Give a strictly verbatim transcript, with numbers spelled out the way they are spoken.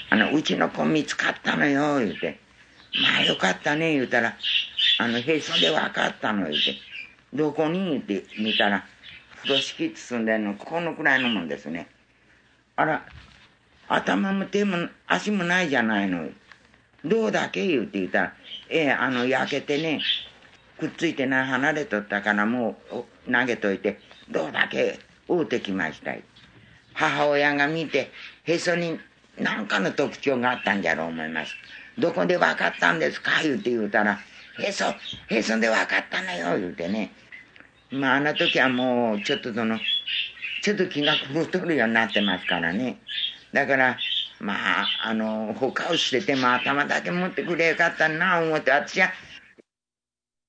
あの、うちの子見つかったのよ、言うて。まあよかったね、言うたら、あの、へそで分かったの、言うて。どこに言うて見たら、風呂敷包んでんの、このくらいのもんですね。あら、頭も手も足もないじゃないの。どうだけ言うて言ったら、ええ、あの、焼けてね、くっついてない離れとったからもう投げといて、どうだけ会うてきました。母親が見て、へそに何かの特徴があったんじゃろう思います。どこで分かったんですか言うて言うたら、へそ、へそで分かったのよ、言うてね。まあ、あの時はもう、ちょっとその、ちょっと気が狂っとるようになってますからね。だから、まあ、あの、他をしてても頭だけ持ってくれよかったな、思って、私は